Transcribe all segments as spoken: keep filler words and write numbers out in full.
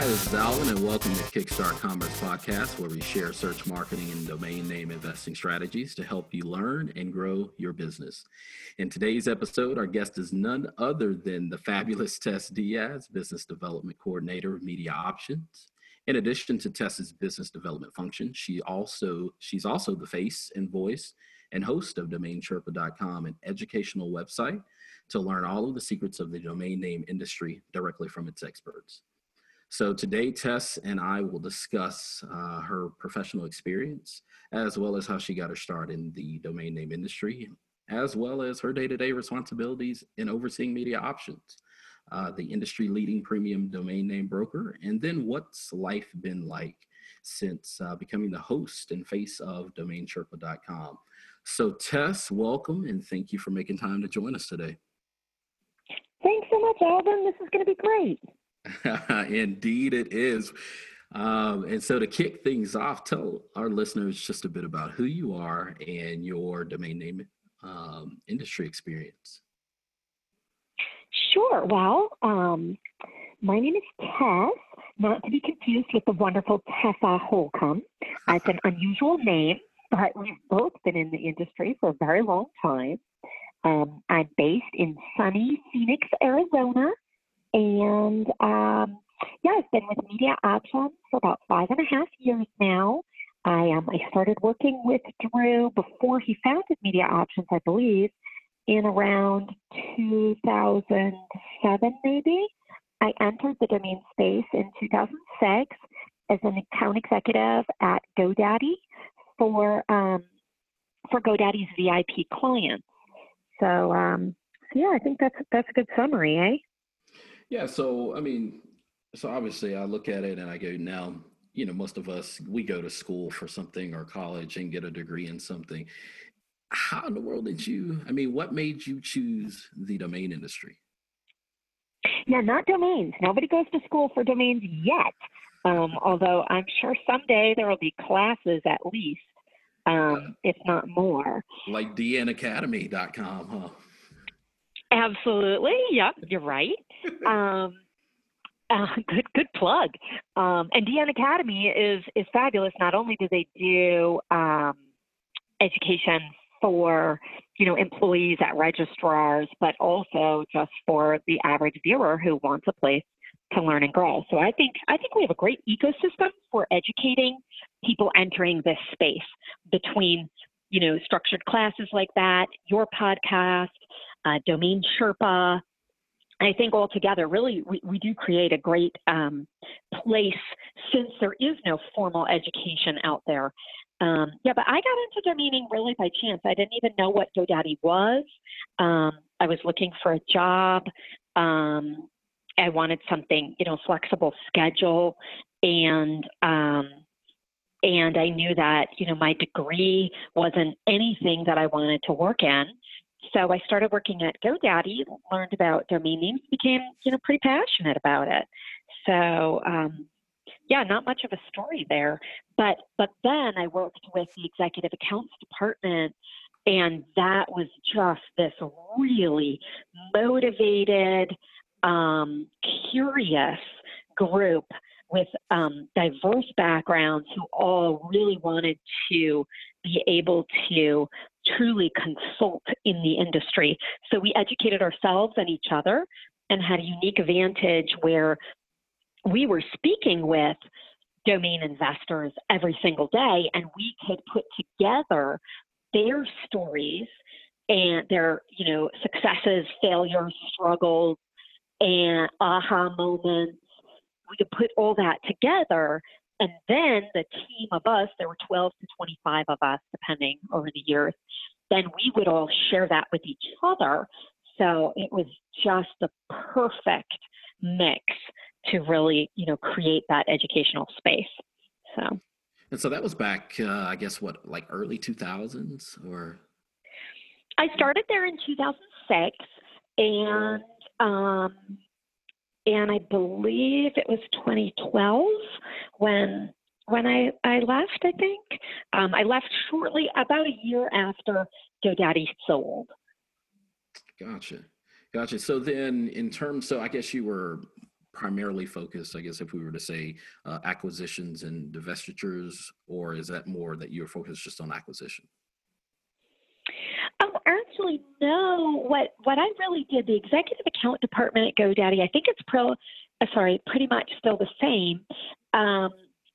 this is Alvin, and welcome to Kickstart Commerce Podcast, where we share search marketing and domain name investing strategies to help you learn and grow your business. In today's episode, our guest is none other than the fabulous Tess Diaz, Business Development Coordinator of Media Options. In addition to Tess's business development function, she also she's also the face and voice and host of domain sherpa dot com, an educational website to learn all of the secrets of the domain name industry directly from its experts. So today, Tess and I will discuss uh, her professional experience, as well as how she got her start in the domain name industry, as well as her day-to-day responsibilities in overseeing Media Options, uh, the industry-leading premium domain name broker, and then what's life been like since uh, becoming the host and face of domain sherpa dot com. So Tess, welcome, and thank you for making time to join us today. Thanks so much, Alvin. This is going to be great. Indeed, it is. Um, and so to kick things off, tell our listeners just a bit about who you are and your domain name um, industry experience. Sure. Well, um, my name is Tess, not to be confused with the wonderful Tessa Holcomb. It's an unusual name, but we've both been in the industry for a very long time. Um, I'm based in sunny Phoenix, Arizona, and um, yeah, I've been with Media Options for about five and a half years now. I um, I started working with Drew before he founded Media Options, I believe, in around two thousand seven, maybe. I entered the domain space in two thousand six as an account executive at GoDaddy for um, for GoDaddy's V I P clients. So, um, so yeah, I think that's that's a good summary, eh? Yeah. So, I mean, so obviously I look at it and I go, now, you know, most of us, we go to school for something or college and get a degree in something. How in the world did you, I mean, what made you choose the domain industry? Yeah, not domains. Nobody goes to school for domains yet. Um, although I'm sure someday there will be classes at least, um, if not more. Like D N academy dot com, huh? Absolutely. Yep, you're right. Um, uh, good, good plug. Um, and D N Academy is is fabulous. Not only do they do um, education for you know employees at registrars, but also just for the average viewer who wants a place to learn and grow. So I think I think we have a great ecosystem for educating people entering this space between you know structured classes like that, your podcast, uh, Domain Sherpa. I think altogether, really, we, we do create a great um, place since there is no formal education out there. Um, yeah, but I got into domaining really by chance. I didn't even know what GoDaddy was. Um, I was looking for a job. Um, I wanted something, you know, flexible schedule, and um, and I knew that, you know, my degree wasn't anything that I wanted to work in. So I started working at GoDaddy, learned about domain names, became, you know, pretty passionate about it. So, um, yeah, not much of a story there. But but then I worked with the executive accounts department, and that was just this really motivated, um, curious group with um, diverse backgrounds who all really wanted to be able to truly consult in the industry. So we educated ourselves and each other and had a unique advantage where we were speaking with domain investors every single day, and we could put together their stories and their, you know, successes, failures, struggles, and aha moments. We could put all that together, and then the team of us, there were twelve to twenty-five of us, depending over the years, then we would all share that with each other. So it was just the perfect mix to really, you know, create that educational space. So, and so that was back, uh, I guess, what, like early two thousands, or? I started there in two thousand six, and um, and I believe it was twenty twelve when when I, I left. I think um, I left shortly, about a year after GoDaddy sold. Gotcha, gotcha. So then, in terms, so I guess you were primarily focused, I guess, if we were to say uh, acquisitions and divestitures, or is that more that you're focused just on acquisition? Oh, actually, no. What what I really did, the executive account department at GoDaddy, I think it's pro, uh, sorry, pretty much still the same. Um,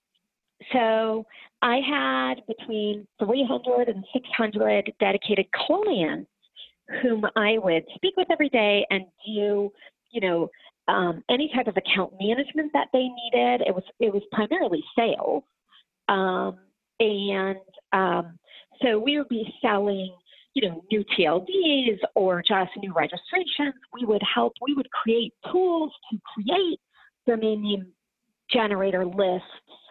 so I had between three hundred and six hundred dedicated clients whom I would speak with every day and do, you know, um, any type of account management that they needed. It was it was primarily sales, um, and um, so we would be selling, you know, new T L Ds or just new registrations. We would help. We would create tools to create domain name generator lists,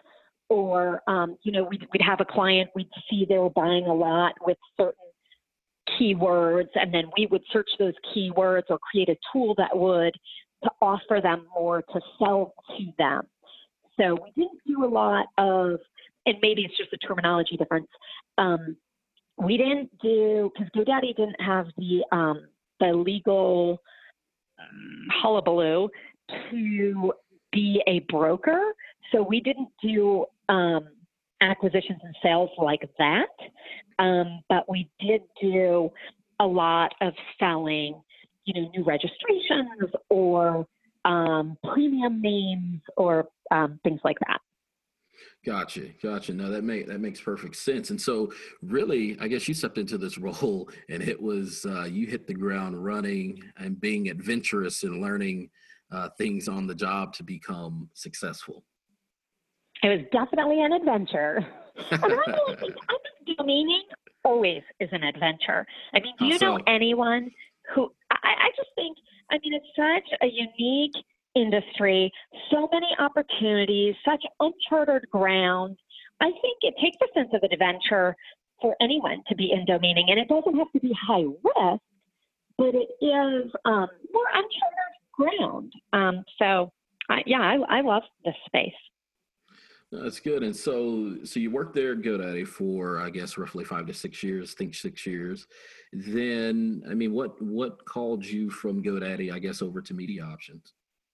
or um, you know, we'd, we'd have a client. We'd see they were buying a lot with certain keywords, and then we would search those keywords or create a tool that would to offer them more to sell to them. So we didn't do a lot of, and maybe it's just a terminology difference. Um, we didn't do, because GoDaddy didn't have the um, the legal um, hullabaloo to be a broker. So we didn't do um, acquisitions and sales like that. Um, but we did do a lot of selling, you know, new registrations or um, premium names or um, things like that. Gotcha, gotcha. No, that make that makes perfect sense. And so, really, I guess you stepped into this role, and it was uh, you hit the ground running and being adventurous and learning uh, things on the job to become successful. It was definitely an adventure. And I really think, I think domaining always is an adventure. I mean, do you know anyone who, I, I just think, I mean, it's such a unique industry, so many opportunities, such uncharted ground. I think it takes a sense of adventure for anyone to be in domaining, and it doesn't have to be high risk, but it is um, more uncharted ground. Um, so, I, yeah, I, I love this space. That's good. And so, so you worked there at GoDaddy for, I guess, roughly five to six years. Think six years. Then, I mean, what what called you from GoDaddy, I guess, over to Media Options?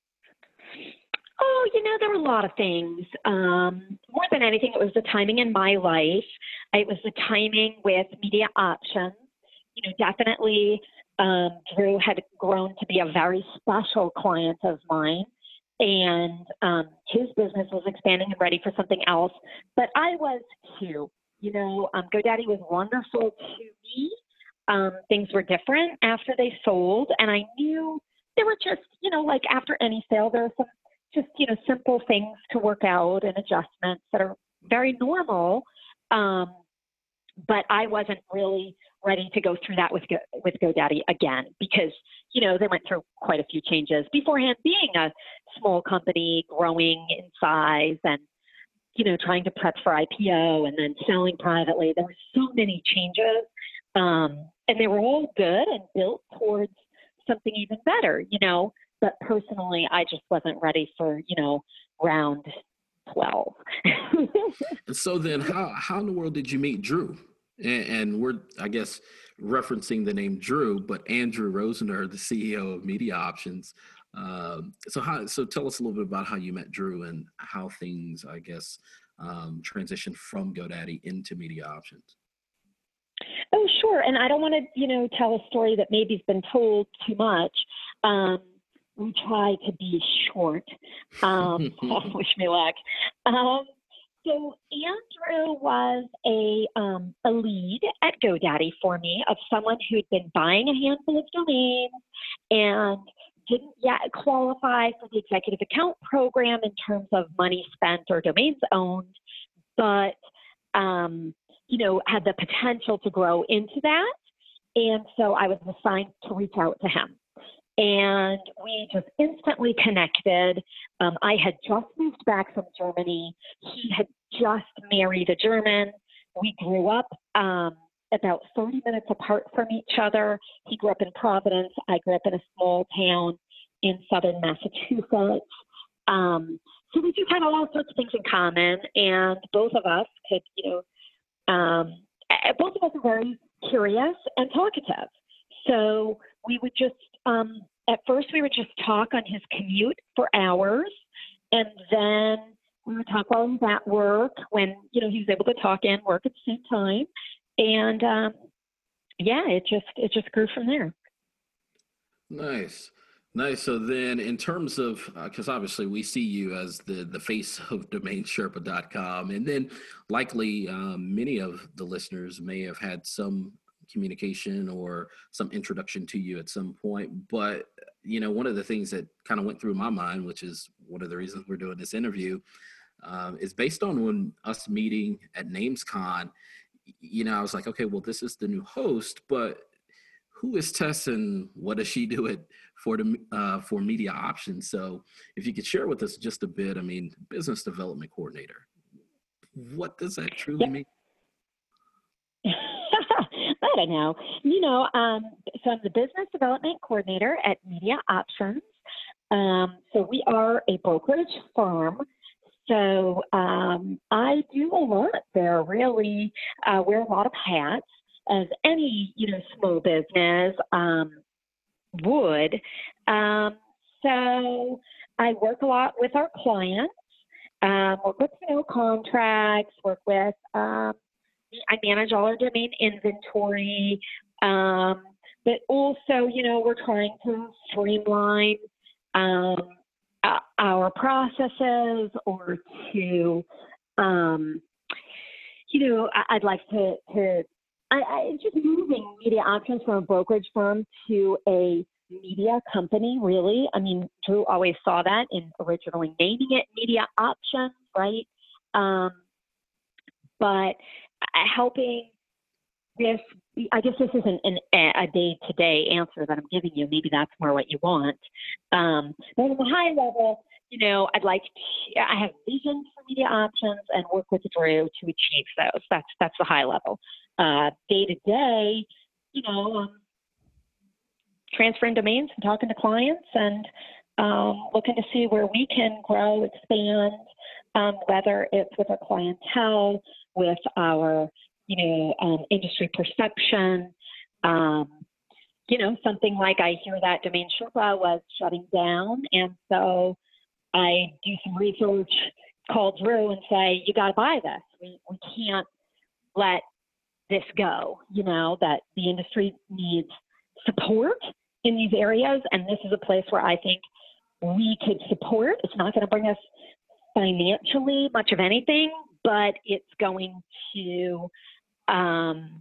Oh, you know, there were a lot of things. Um, more than anything, it was the timing in my life. It was the timing with Media Options. You know, definitely, um, Drew had grown to be a very special client of mine. And um, his business was expanding and ready for something else. But I was too. You know, um, GoDaddy was wonderful to me. Um, things were different after they sold. And I knew there were just, you know, like after any sale, there are some just, you know, simple things to work out and adjustments that are very normal. Um, but I wasn't really ready to go through that with Go, with GoDaddy again because, you know, they went through quite a few changes beforehand, being a small company growing in size and, you know, trying to prep for I P O and then selling privately. There were so many changes, um, and they were all good and built towards something even better, you know. But personally, I just wasn't ready for, you know, round twelve. So then how, how in the world did you meet Drew? And, and we're, I guess, referencing the name Drew, but Andrew Rosener, the C E O of Media Options. Um, so how, so tell us a little bit about how you met Drew and how things, I guess, um, transitioned from GoDaddy into Media Options. Oh, sure. And I don't want to, you know, tell a story that maybe has been told too much. Um, we try to be short. Um, wish me luck. Um, so Andrew was a um, a lead at GoDaddy for me of someone who'd been buying a handful of domains and didn't yet qualify for the executive account program in terms of money spent or domains owned, but um, you know, had the potential to grow into that. And so I was assigned to reach out to him. And we just instantly connected. Um, I had just moved back from Germany. He had just married a German. We grew up um, about thirty minutes apart from each other. He grew up in Providence. I grew up in a small town in southern Massachusetts. Um, so we just had all sorts of things in common. And both of us could, you know, um, both of us are very curious and talkative. So we would just, um, at first we would just talk on his commute for hours, and then we would talk while he was at work when, you know, he was able to talk and work at the same time. And um, yeah, it just it just grew from there. Nice. Nice. So then in terms of, because uh, obviously we see you as the, the face of domain sherpa dot com, and then likely um, many of the listeners may have had some communication or some introduction to you at some point. But, you know, one of the things that kind of went through my mind, which is one of the reasons we're doing this interview, um, is based on when us meeting at NamesCon, you know, I was like, okay, well, this is the new host, but who is Tess and what does she do it for the uh, for Media Options? So if you could share with us just a bit, I mean, business development coordinator, what does that truly mean? I don't know. You know, um, so I'm the business development coordinator at Media Options. Um, so we are a brokerage firm. So um, I do a lot there, really uh, wear a lot of hats, as any, you know, small business um, would. Um, so I work a lot with our clients, um, work with, you know, contracts, work with, um, I manage all our domain inventory, um, but also, you know, we're trying to streamline um, our processes or to, um, you know, I'd like to, to I, I just moving Media Options from a brokerage firm to a media company, really. I mean, Drew always saw that in originally naming it Media Options, right? Um, but helping this, I guess this isn't an, a day-to-day answer that I'm giving you. Maybe that's more what you want. Um, but on the high level, you know, I'd like to, I have visions for Media Options and work with Drew to achieve those. That's, that's the high level. Uh, day to day, you know, um, transferring domains and talking to clients and um, looking to see where we can grow, expand, um, whether it's with our clientele, with our, you know, um, industry perception. Um, you know, something like I hear that Domain Sherpa was shutting down, and so I do some research, call Drew and say, you got to buy this. We, we can't let this go, you know, that the industry needs support in these areas. And this is a place where I think we could support. It's not going to bring us financially much of anything, but it's going to, um,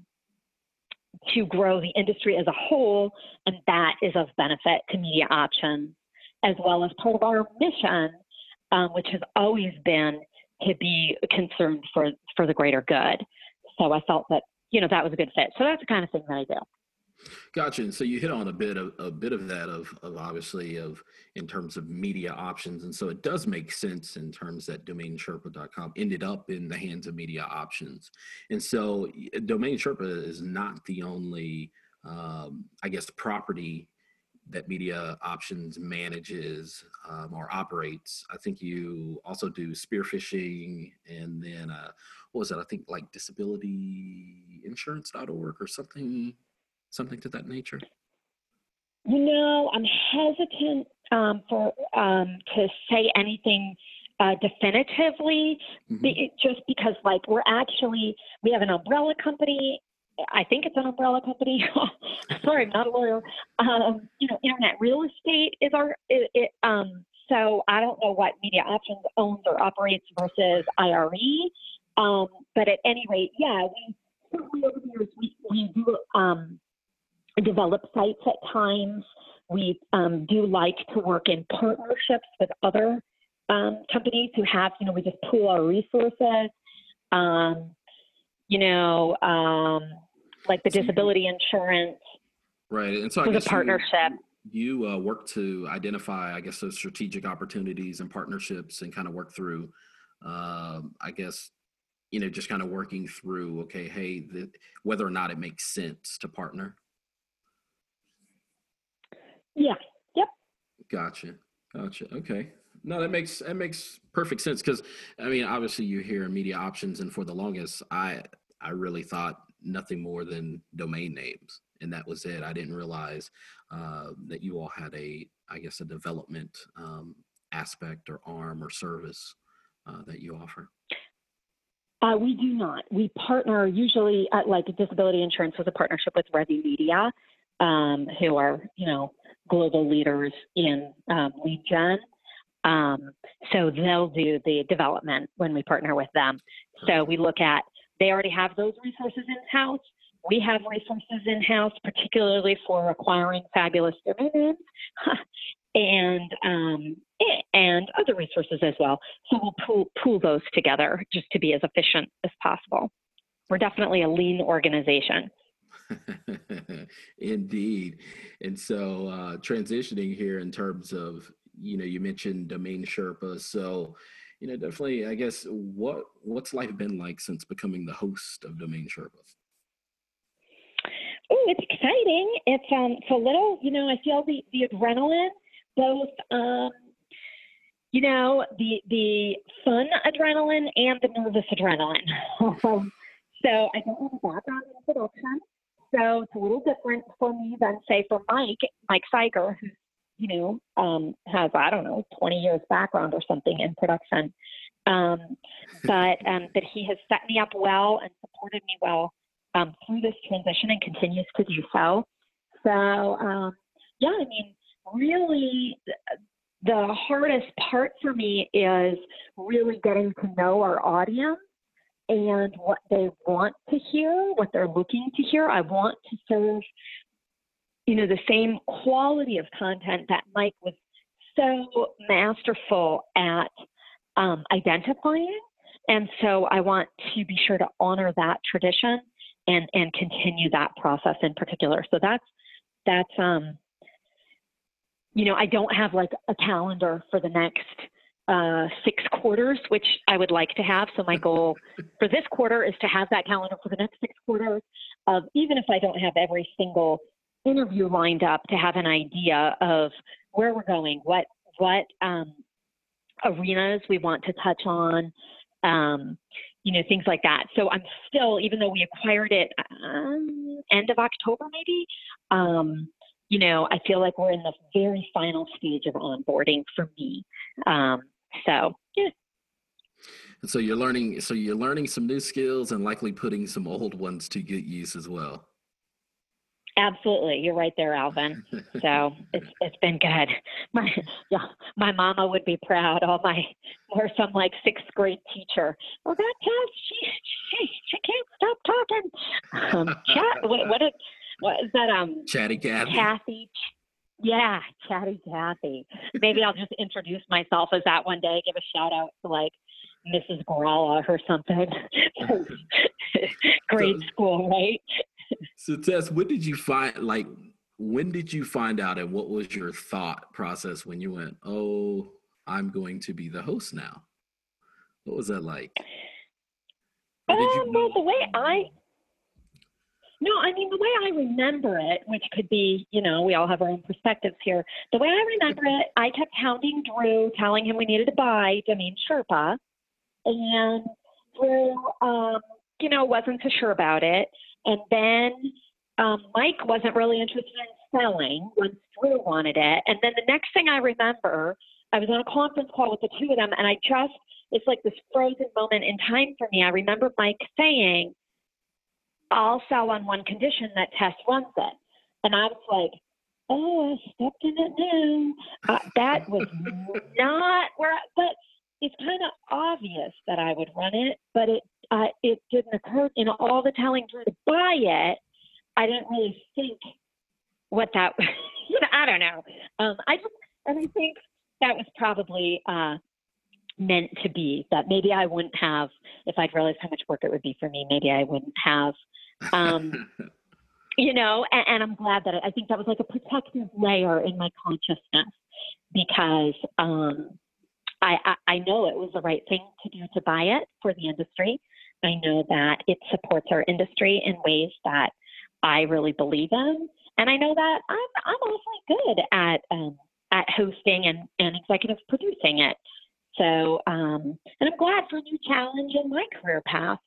to grow the industry as a whole. And that is of benefit to Media Options, as well as part of our mission, um, which has always been to be concerned for, for the greater good. So I felt that, you know, that was a good fit. So that's the kind of thing that I do. Gotcha. And so you hit on a bit of a bit of that of, of obviously of in terms of Media Options. And so it does make sense in terms that domain sherpa dot com ended up in the hands of Media Options. And so Domain Sherpa is not the only, um, I guess, property that Media Options manages um, or operates. I think you also do spearfishing, and then uh, what was it? I think like disability insurance dot org or something, something to that nature. You know, I'm hesitant um, for um, to say anything uh, definitively, mm-hmm. be, just because like we're actually we have an umbrella company. I think it's an umbrella company. Sorry, I'm not a lawyer. Um, you know, Internet Real Estate is our, it, it, um, so I don't know what Media Options owns or operates versus I R E. Um, but at any rate, yeah, we certainly over the years, we, we do um, develop sites at times. We um, do like to work in partnerships with other um, companies who have, you know, we just pool our resources. Um, you know, um, like the disability insurance. Right. And so I guess a partnership. You, you uh, work to identify, I guess, those strategic opportunities and partnerships and kind of work through, um, I guess, you know, just kind of working through, okay, hey, the, whether or not it makes sense to partner. Yeah. Yep. Gotcha. Gotcha. Okay. No, that makes that makes perfect sense because I mean, obviously, you hear Media Options, and for the longest, I I really thought nothing more than domain names, and that was it. I didn't realize uh, that you all had a, I guess, a development um, aspect or arm or service uh, that you offer. Uh, we do not. We partner usually at like disability insurance with a partnership with Revy Media, um, who are, you know, global leaders in um, lead gen. Um, so they'll do the development when we partner with them. So we look at, they already have those resources in-house. We have resources in-house, particularly for acquiring fabulous domain names and, um, and other resources as well. So we'll pool, pool those together just to be as efficient as possible. We're definitely a lean organization. Indeed. And so uh, transitioning here in terms of, you know, you mentioned Domain Sherpa. So, you know, definitely, I guess, what what's life been like since becoming the host of Domain Sherpa? Oh, it's exciting. It's um, it's a little, you know, I feel the, the adrenaline, both, um, you know, the the fun adrenaline and the nervous adrenaline. um, so I don't have a background in production. So it's a little different for me than, say, for Mike, Mike Seiger, who, you know, um, has, I don't know, twenty years background or something in production. Um, but um, but he has set me up well and supported me well um, through this transition and continues to do so. So, um, yeah, I mean, really the hardest part for me is really getting to know our audience and what they want to hear, what they're looking to hear. I want to serve, you know, the same quality of content that Mike was so masterful at um, identifying. And so I want to be sure to honor that tradition and, and continue that process in particular. So that's, that's, um, you know, I don't have like a calendar for the next uh, six quarters, which I would like to have. So my goal for this quarter is to have that calendar for the next six quarters of, even if I don't have every single interview lined up, to have an idea of where we're going, what, what um, arenas we want to touch on, um, you know, things like that. So I'm still, even though we acquired it um, end of October, maybe, um, you know, I feel like we're in the very final stage of onboarding for me. Um, so, yeah. And so you're learning, so you're learning some new skills and likely putting some old ones to good use as well. Absolutely. You're right there, Alvin. So it's, it's been good. My, yeah, my mama would be proud. All my, or some like sixth grade teacher. Well, that Tess, she, she, she can't stop talking. Um, chat, what, what is, what is that? Um, Chatty Cathy. Kathy. Yeah. Chatty Kathy. Maybe I'll just introduce myself as that one day, give a shout out to like Missus Gralla or something. Grade so, school, right? So Tess, when did you find, like, when did you find out and what was your thought process when you went, oh, I'm going to be the host now? What was that like? Um, you well, the way I, no, I mean, the way I remember it, which could be, you know, we all have our own perspectives here. The way I remember it, I kept hounding Drew, telling him we needed to buy Domain Sherpa. And Drew, um, you know, wasn't so sure about it. And then um, Mike wasn't really interested in selling once Drew wanted it. And then the next thing I remember, I was on a conference call with the two of them, and I just, it's like this frozen moment in time for me. I remember Mike saying, I'll sell on one condition that Tess runs it. And I was like, oh, I stepped in it now. Uh, that was not where, I, but it's kind of obvious that I would run it, but it uh, it didn't occur in all the telling Drew to buy it. I didn't really think what that, you know, I don't know. Um, I just, and I think that was probably uh, meant to be, that maybe I wouldn't have, if I'd realized how much work it would be for me, maybe I wouldn't have, um, you know, and, and I'm glad that it, I think that was like a protective layer in my consciousness, because um, I, I, I know it was the right thing to do to buy it for the industry. I know that it supports our industry in ways that I really believe in. And I know that I'm, I'm awfully good at, um, at hosting and, and executive producing it. So, um, and I'm glad for a new challenge in my career path.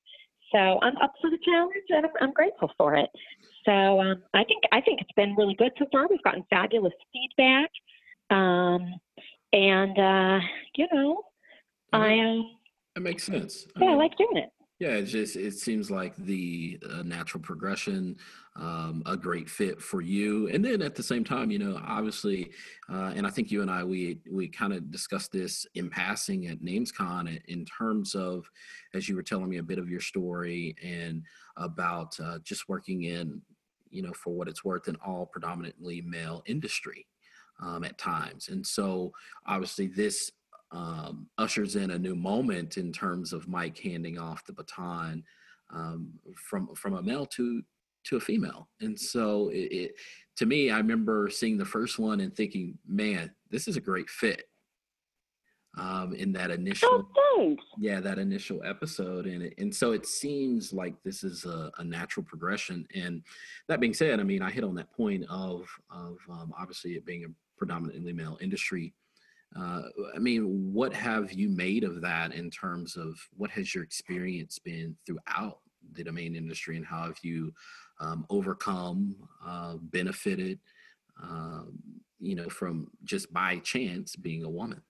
So I'm up for the challenge, and I'm, I'm grateful for it. So um, I think I think it's been really good so far. We've gotten fabulous feedback, um, and uh, you know, Yeah, I um, that makes sense. I yeah, I mean, like doing it. yeah, it's just it seems like the uh, natural progression, um, a great fit for you. And then at the same time, you know, obviously, uh, and I think you and I we we kind of discussed this in passing at NamesCon in in terms of, as you were telling me a bit of your story and about uh, just working in, you know, for what it's worth, an all predominantly male industry um, at times. And so obviously this um, ushers in a new moment in terms of Mike handing off the baton um, from from a male to to a female. And so it, it to me, I remember seeing the first one and thinking, man, this is a great fit um, in that Oh, initial thanks. yeah that initial episode. And it, and so it seems like this is a, a natural progression. And that being said, I mean, I hit on that point of of um, obviously it being a predominantly male industry. uh, I mean, what have you made of that in terms of what has your experience been throughout the domain industry, and how have you um, overcome, uh, benefited, um, you know, from just by chance being a woman?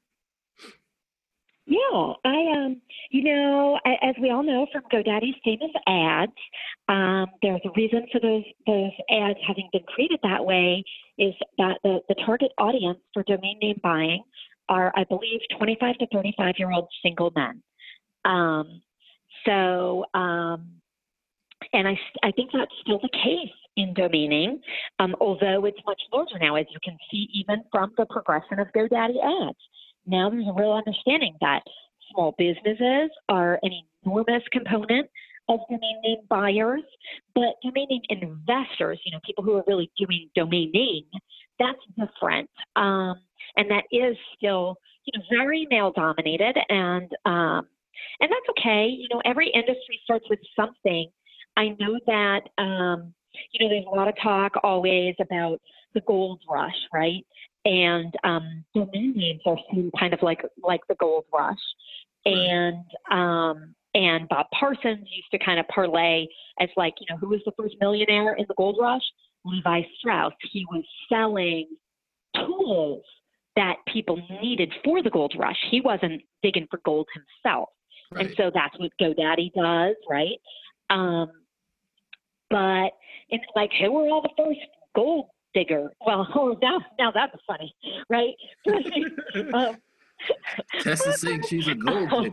Yeah, I um, you know, a- as we all know from GoDaddy's famous ads, um, there's a reason for those those ads having been created that way. Is that the the target audience for domain name buying are, I believe, twenty-five to thirty-five year old single men. Um, so, um, and I s- I think that's still the case in domaining, um, although it's much larger now, as you can see even from the progression of GoDaddy ads. Now there's a real understanding that small businesses are an enormous component of domain name buyers, but domain name investors, you know, people who are really doing domain name, that's different. Um, and that is still, you know, very male dominated, and um, and that's okay. You know, every industry starts with something. I know that um, you know, there's a lot of talk always about the gold rush, right? And um, domain names are seen kind of like like the gold rush. Right. And um, and Bob Parsons used to kind of parlay as like, you know, who was the first millionaire in the gold rush? Levi Strauss. He was selling tools that people needed for the gold rush. He wasn't digging for gold himself. And Right. so that's what GoDaddy does, right? Um, but it's like, who were all the first gold digger? Well, oh, now, now that's funny, right? um, Tessa saying she's a gold digger.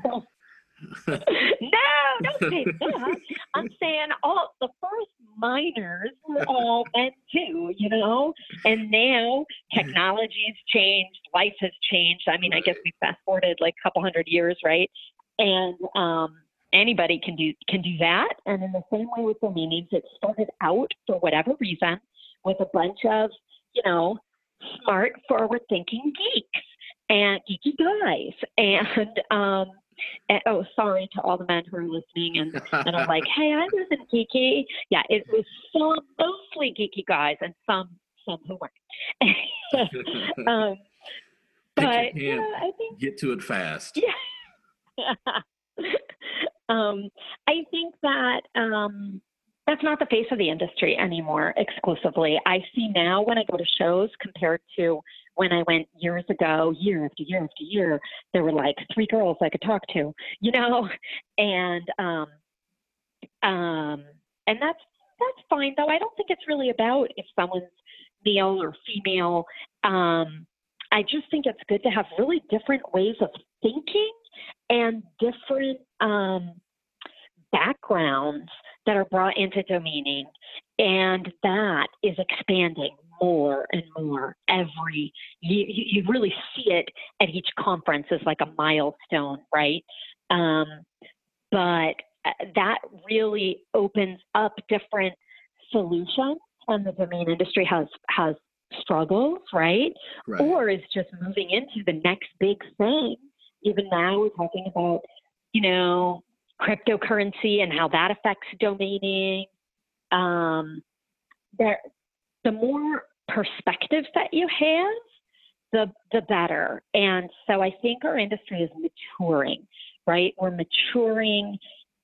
no, don't say that. I'm saying all the first miners were all men too, you know. And now technology's changed, life has changed. I mean, I guess we fast forwarded like a couple hundred years, right? And um, anybody can do can do that. And in the same way with domain names, it started out for whatever reason with a bunch of, you know, smart, forward-thinking geeks and geeky guys, and um, and, oh, sorry to all the men who are listening and, and are like, hey, I wasn't geeky. Yeah, it was some mostly geeky guys and some some who weren't. um, Pick but your yeah, camp, I think get to it fast. yeah. um, I think that um, that's not the face of the industry anymore exclusively. I see now when I go to shows compared to when I went years ago, year after year after year, there were like three girls I could talk to, you know, and um, um, and that's that's fine though. I don't think it's really about if someone's male or female. Um, I just think it's good to have really different ways of thinking and different um, backgrounds that are brought into domaining, and that is expanding more and more every you, you really see it at each conference as like a milestone, right? Um, but that really opens up different solutions, and the domain industry has has struggles, right? Right. Or is just moving into the next big thing. Even now we're talking about, you know, cryptocurrency and how that affects domaining. Um, there, the more perspectives that you have, the the better. And so I think our industry is maturing, right? We're maturing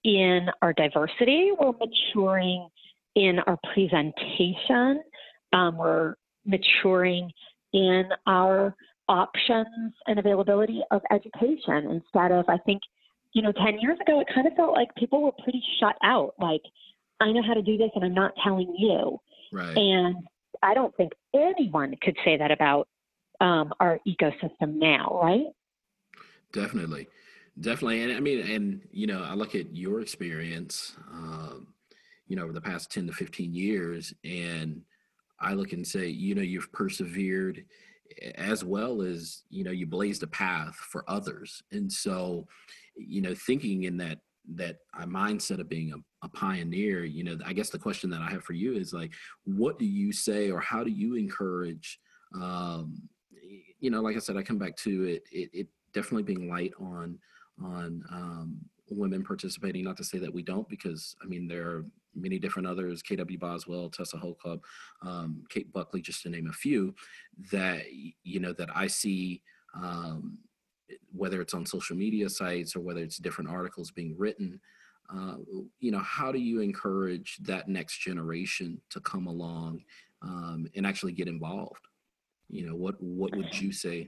in our diversity. We're maturing in our presentation. Um, we're maturing in our options and availability of education instead of, I think, you know, ten years ago, it kind of felt like people were pretty shut out. Like, I know how to do this and I'm not telling you. Right. And I don't think anyone could say that about um, our ecosystem now, right? Definitely. Definitely. And I mean, and, you know, I look at your experience, um, you know, over the past ten to fifteen years, and I look and say, you know, you've persevered as well as, you know, you blazed a path for others. And so, you know, thinking in that, that uh, mindset of being a, a pioneer, you know, I guess the question that I have for you is like, what do you say, or how do you encourage, um, you know, like I said, I come back to it, it, it definitely being light on, on um, women participating, not to say that we don't, because I mean, there are many different others, K W Boswell, Tessa Holclub, um, Kate Buckley, just to name a few, that, you know, that I see, um, whether it's on social media sites or whether it's different articles being written, uh, you know, how do you encourage that next generation to come along um, and actually get involved? You know, what, what would you say?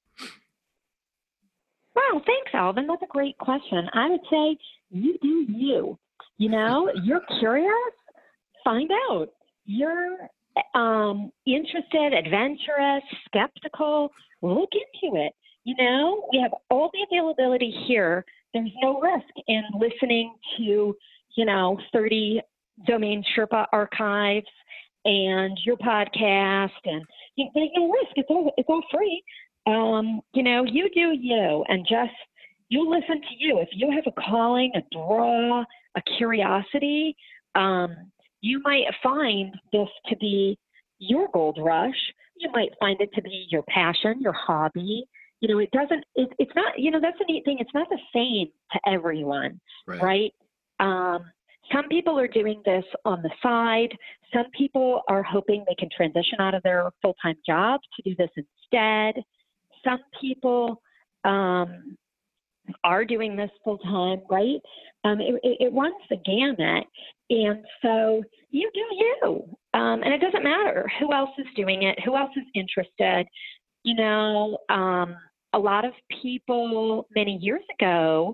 Wow, thanks, Alvin. That's a great question. I would say you do you. You know, you're curious, find out. You're um, interested, adventurous, skeptical, look into it. You know, we have all the availability here. There's no risk in listening to, you know, thirty Domain Sherpa archives and your podcast, and you, there's no risk. It's all it's all free. Um, you know, you do you, and just you listen to you. If you have a calling, a draw, a curiosity, um, you might find this to be your gold rush. You might find it to be your passion, your hobby. You know, it doesn't, it, it's not, you know, that's the neat thing. It's not the same to everyone, right? right? Um, some people are doing this on the side. Some people are hoping they can transition out of their full-time job to do this instead. Some people um, are doing this full-time, right? Um, it, it, it runs the gamut. And so you do you. Um, and it doesn't matter who else is doing it, who else is interested. You know, um, a lot of people many years ago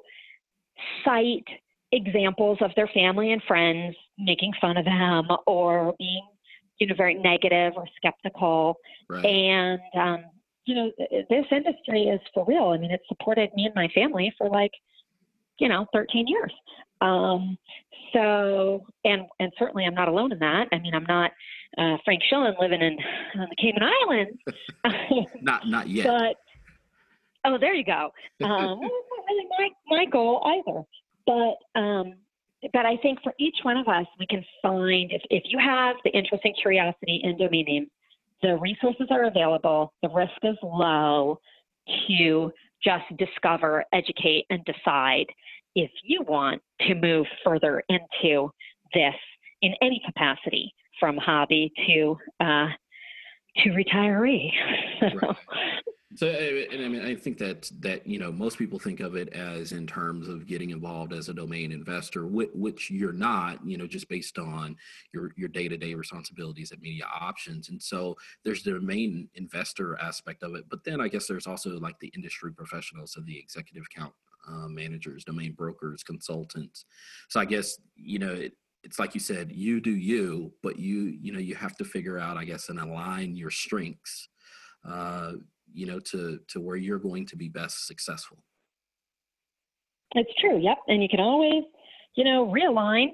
cite examples of their family and friends making fun of them or being, you know, very negative or skeptical. Right. And, um, you know, this industry is for real. I mean, it supported me and my family for like, you know, thirteen years. Um, so, and, and certainly I'm not alone in that. I mean, I'm not uh, Frank Schillen living in on the Cayman Islands. not, not yet. But, oh, there you go. Um, well, it's not really my, my goal either. But, um, but I think for each one of us, we can find, if, if you have the interest and curiosity in domain names, the resources are available, the risk is low to just discover, educate, and decide if you want to move further into this in any capacity, from hobby to uh, to retiree. Right. So, and I mean, I think that, that, you know, most people think of it as in terms of getting involved as a domain investor, which, which you're not, you know, just based on your, your day-to-day responsibilities at Media Options. And so there's the domain investor aspect of it. But then I guess there's also like the industry professionals, so the executive account uh, managers, domain brokers, consultants. So I guess, you know, it, it's like you said, you do you, but you, you know, you have to figure out, I guess, and align your strengths, uh, you know, to, to where you're going to be best successful. It's true. Yep. And you can always, you know, realign.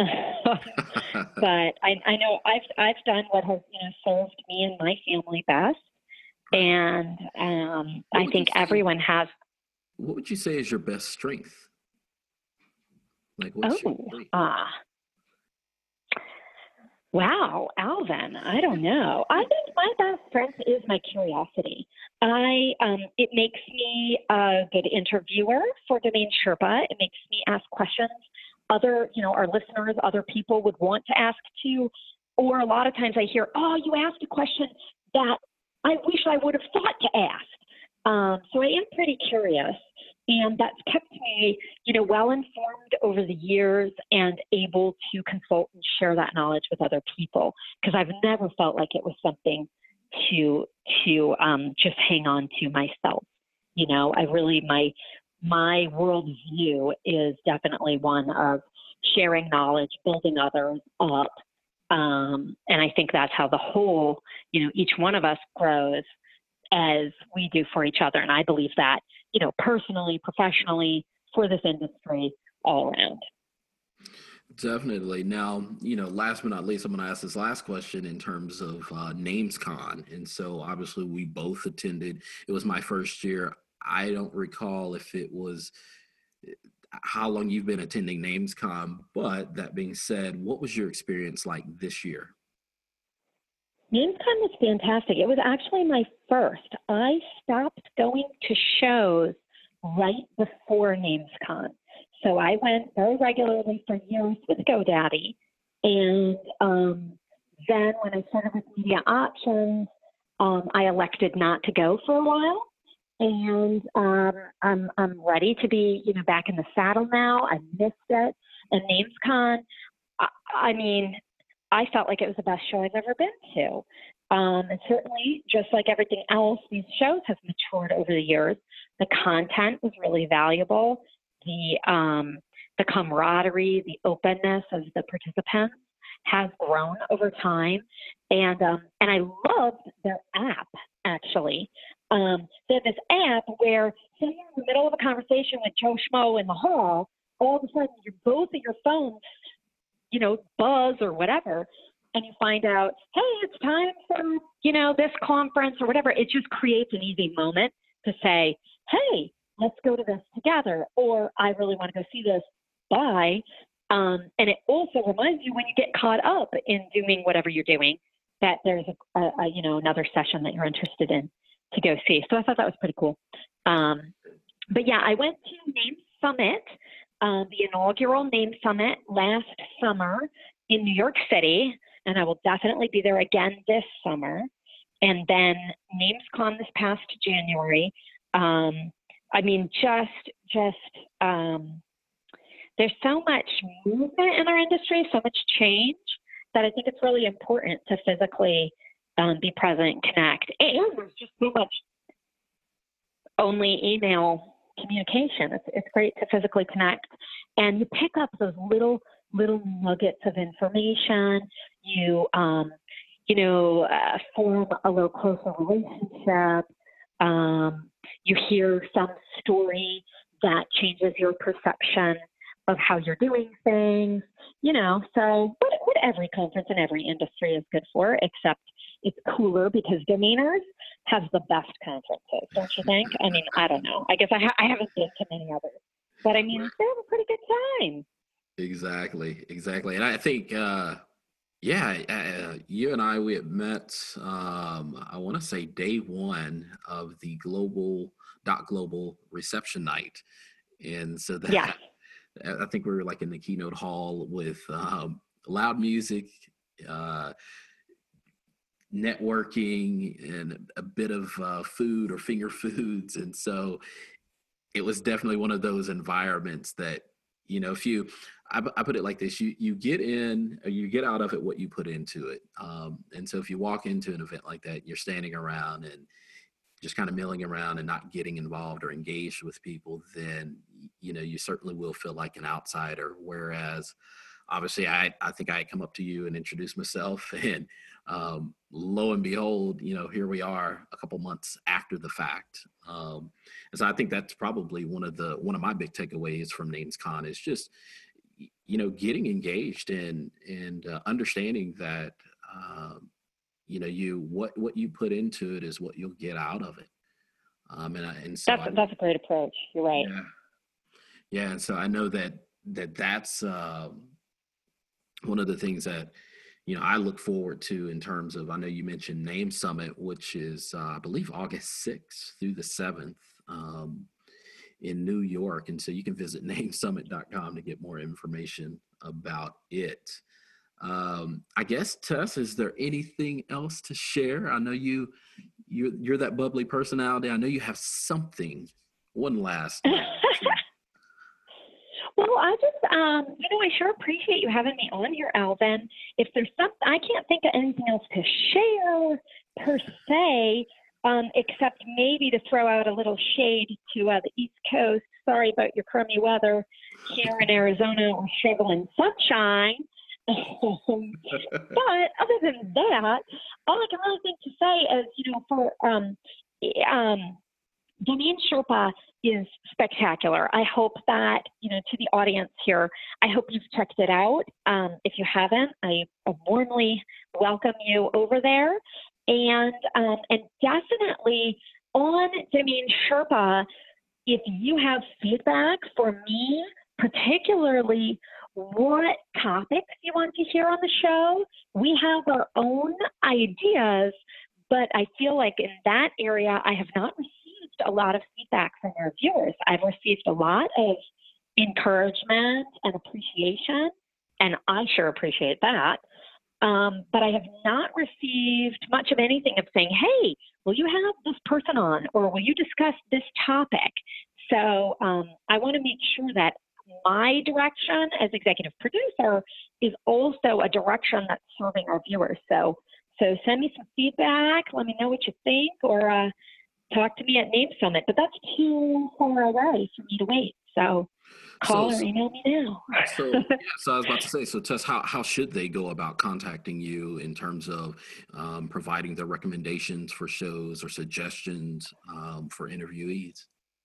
But I, I know I've, I've done what has, you know, served me and my family best. And um, I think everyone has. What would you say is your best strength? Like, what's oh, your ah. Wow, Alvin, I don't know. I think my best strength is my curiosity. I um, it makes me a good interviewer for Domain Sherpa. It makes me ask questions other, you know, our listeners, other people would want to ask too. Or a lot of times I hear, oh, you asked a question that I wish I would have thought to ask. Um, so I am pretty curious. And that's kept me, you know, well informed over the years and able to consult and share that knowledge with other people, because I've never felt like it was something to to um, just hang on to myself. You know, I really my my worldview is definitely one of sharing knowledge, building others up, um, and I think that's how the whole, you know, each one of us grows as we do for each other. And I believe that, you know, personally, professionally, for this industry, all around. Definitely. Now, you know, last but not least, I'm going to ask this last question in terms of uh, NamesCon. And so obviously we both attended. It was my first year. I don't recall if it was how long you've been attending NamesCon, but that being said, what was your experience like this year? NamesCon was fantastic. It was actually my first. I stopped going to shows right before NamesCon. So I went very regularly for years with GoDaddy. And um, then when I started with Media Options, um, I elected not to go for a while. And um, I'm, I'm ready to be, you know, back in the saddle now. I missed it. And NamesCon, I, I mean, I felt like it was the best show I've ever been to. Um, and certainly, just like everything else, these shows have matured over the years. The content was really valuable. The um, the camaraderie, the openness of the participants has grown over time. And um, and I loved their app, actually. Um, they have this app where, say you're in the middle of a conversation with Joe Schmo in the hall, all of a sudden, you're both of your phones, you know, buzz or whatever, and you find out, hey, it's time for, you know, this conference or whatever. It just creates an easy moment to say, hey, let's go to this together, or I really want to go see this, bye. Um, and it also reminds you when you get caught up in doing whatever you're doing that there's a, a, a you know, another session that you're interested in to go see. So I thought that was pretty cool. Um, but yeah, I went to Name Summit, Uh, the inaugural Name Summit last summer in New York City, and I will definitely be there again this summer. And then NamesCon this past January. Um, I mean, just, just, um, there's so much movement in our industry, so much change, that I think it's really important to physically um, be present, connect. And there's just so much only email communication. It's, it's great to physically connect, and you pick up those little little nuggets of information. You um, you know uh, form a little closer relationship. Um, you hear some story that changes your perception of how you're doing things. You know, so what, what every conference in every industry is good for, except it's cooler because Domainers has the best conferences, don't you think? I mean, I don't know. I guess I, ha- I haven't been to many others, but I mean, they have a pretty good time. Exactly, exactly. And I think, uh, yeah, uh, you and I, we had met, um, I want to say day one of the global, dot global reception night. And so that, Yeah. I think we were like in the keynote hall with um, loud music, uh, networking, and a bit of uh, food or finger foods. And so it was definitely one of those environments that, you know, if you, I, I put it like this, you, you get in, or you get out of it what you put into it. Um, and so if you walk into an event like that, you're standing around and just kind of milling around and not getting involved or engaged with people, then, you know, you certainly will feel like an outsider. Whereas obviously I, I think I had come up to you and introduced myself, and um, lo and behold, you know, here we are a couple months after the fact. Um, and so I think that's probably one of the, one of my big takeaways from NamesCon is just, you know, getting engaged and, and uh, understanding that, um, you know, you, what, what you put into it is what you'll get out of it. Um, and, I, and so That's, I, that's a great approach. You're right. yeah. Yeah. And so I know that, that that's, um, one of the things that, you know, I look forward to in terms of, I know you mentioned Name Summit, which is, uh, I believe, August sixth through the seventh um, in New York. And so you can visit name summit dot com to get more information about it. Um, I guess, Tess, is there anything else to share? I know you, you're, you're that bubbly personality. I know you have something one last. Well, I just, um, you know, I sure appreciate you having me on here, Alvin. If there's something, I can't think of anything else to share per se, um, except maybe to throw out a little shade to uh, the East Coast. Sorry about your crummy weather here in Arizona. We're struggling sunshine. But other than that, all I can really think to say is, you know, for um, um, Domain Sherpa is spectacular. I hope that, you know, to the audience here, I hope you've checked it out. Um, if you haven't, I warmly welcome you over there. And um, and definitely on Domain Sherpa, if you have feedback for me, particularly what topics you want to hear on the show, we have our own ideas, but I feel like in that area, I have not received a lot of feedback from our viewers. I've received a lot of encouragement and appreciation, and I sure appreciate that. Um, but I have not received much of anything of saying, hey, will you have this person on, or will you discuss this topic? So um, I want to make sure that my direction as executive producer is also a direction that's serving our viewers. So so send me some feedback. Let me know what you think, or uh, talk to me at Name Summit. But that's too far away for me to wait. So call so, or email me now. so, yeah, so I was about to say, so Tess, how, how should they go about contacting you in terms of um, providing their recommendations for shows or suggestions um, for interviewees?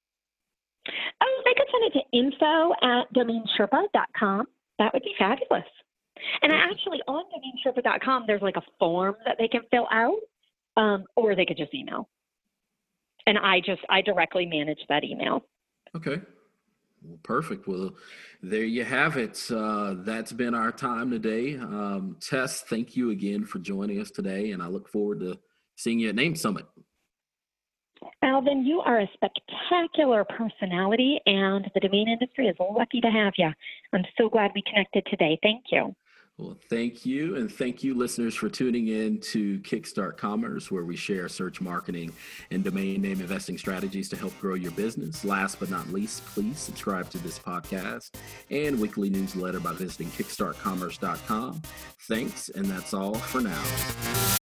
Oh, they could send it to info at domain sherpa dot com. That would be fabulous. And I actually, on domain sherpa dot com, there's like a form that they can fill out, um, or they could just email. And I just, I directly manage that email. Okay. Well, perfect. Well, there you have it. Uh, that's been our time today. Um, Tess, thank you again for joining us today, and I look forward to seeing you at Name Summit. Alvin, you are a spectacular personality, and the domain industry is lucky to have you. I'm so glad we connected today. Thank you. Well, thank you. And thank you, listeners, for tuning in to Kickstart Commerce, where we share search marketing and domain name investing strategies to help grow your business. Last but not least, please subscribe to this podcast and weekly newsletter by visiting kickstart commerce dot com. Thanks, and that's all for now.